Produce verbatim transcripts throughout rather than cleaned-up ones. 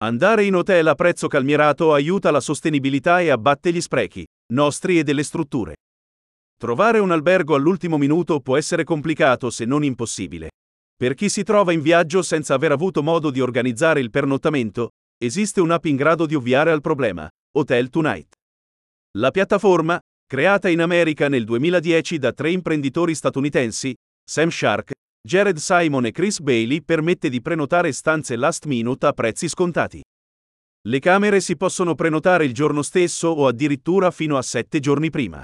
Andare in hotel a prezzo calmierato aiuta la sostenibilità e abbatte gli sprechi, nostri e delle strutture. Trovare un albergo all'ultimo minuto può essere complicato se non impossibile. Per chi si trova in viaggio senza aver avuto modo di organizzare il pernottamento, esiste un'app in grado di ovviare al problema, Hotel Tonight. La piattaforma, creata in America nel duemiladieci da tre imprenditori statunitensi, Sam Shark, Jared Simon e Chris Bailey, permette di prenotare stanze last minute a prezzi scontati. Le camere si possono prenotare il giorno stesso o addirittura fino a sette giorni prima.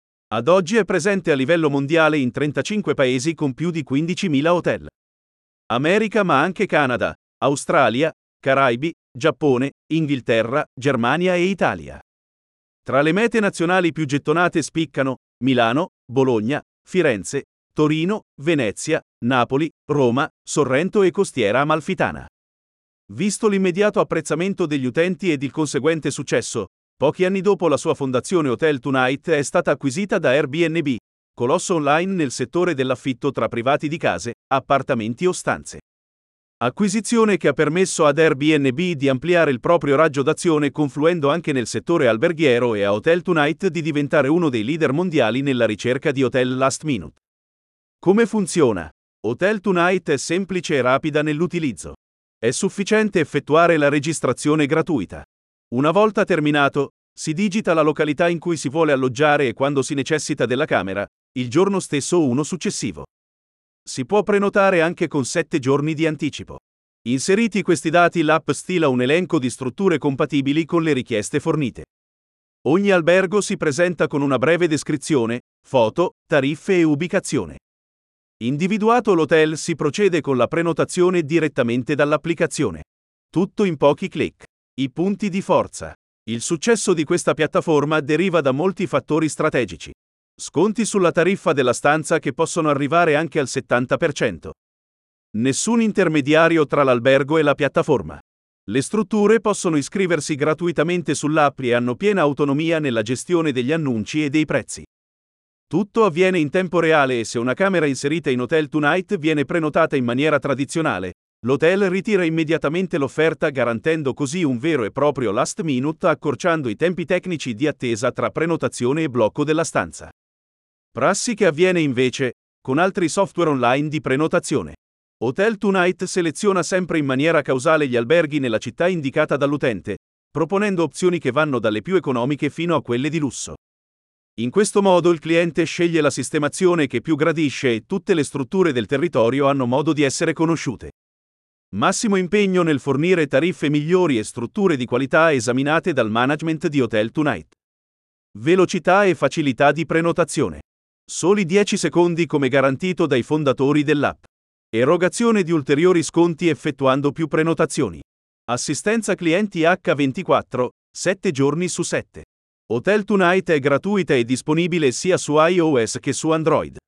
Ad oggi è presente a livello mondiale in trentacinque paesi con più di quindicimila hotel. America, ma anche Canada, Australia, Caraibi, Giappone, Inghilterra, Germania e Italia. Tra le mete nazionali più gettonate spiccano Milano, Bologna, Firenze, Torino, Venezia, Napoli, Roma, Sorrento e Costiera Amalfitana. Visto l'immediato apprezzamento degli utenti ed il conseguente successo, pochi anni dopo la sua fondazione Hotel Tonight è stata acquisita da Airbnb, colosso online nel settore dell'affitto tra privati di case, appartamenti o stanze. Acquisizione che ha permesso ad Airbnb di ampliare il proprio raggio d'azione confluendo anche nel settore alberghiero e a Hotel Tonight di diventare uno dei leader mondiali nella ricerca di hotel last minute. Come funziona? Hotel Tonight è semplice e rapida nell'utilizzo. È sufficiente effettuare la registrazione gratuita. Una volta terminato, si digita la località in cui si vuole alloggiare e quando si necessita della camera, il giorno stesso o uno successivo. Si può prenotare anche con sette giorni di anticipo. Inseriti questi dati, l'app stila un elenco di strutture compatibili con le richieste fornite. Ogni albergo si presenta con una breve descrizione, foto, tariffe e ubicazione. Individuato l'hotel, si procede con la prenotazione direttamente dall'applicazione. Tutto in pochi clic. I punti di forza. Il successo di questa piattaforma deriva da molti fattori strategici. Sconti sulla tariffa della stanza che possono arrivare anche al settanta per cento. Nessun intermediario tra l'albergo e la piattaforma. Le strutture possono iscriversi gratuitamente sull'app e hanno piena autonomia nella gestione degli annunci e dei prezzi. Tutto avviene in tempo reale e se una camera inserita in Hotel Tonight viene prenotata in maniera tradizionale, l'hotel ritira immediatamente l'offerta, garantendo così un vero e proprio last minute, accorciando i tempi tecnici di attesa tra prenotazione e blocco della stanza. Prassi che avviene invece con altri software online di prenotazione. Hotel Tonight seleziona sempre in maniera causale gli alberghi nella città indicata dall'utente, proponendo opzioni che vanno dalle più economiche fino a quelle di lusso. In questo modo il cliente sceglie la sistemazione che più gradisce e tutte le strutture del territorio hanno modo di essere conosciute. Massimo impegno nel fornire tariffe migliori e strutture di qualità esaminate dal management di Hotel Tonight. Velocità e facilità di prenotazione. Soli dieci secondi come garantito dai fondatori dell'app. Erogazione di ulteriori sconti effettuando più prenotazioni. Assistenza clienti acca ventiquattro, sette giorni su sette. Hotel Tonight è gratuita e disponibile sia su iOS che su Android.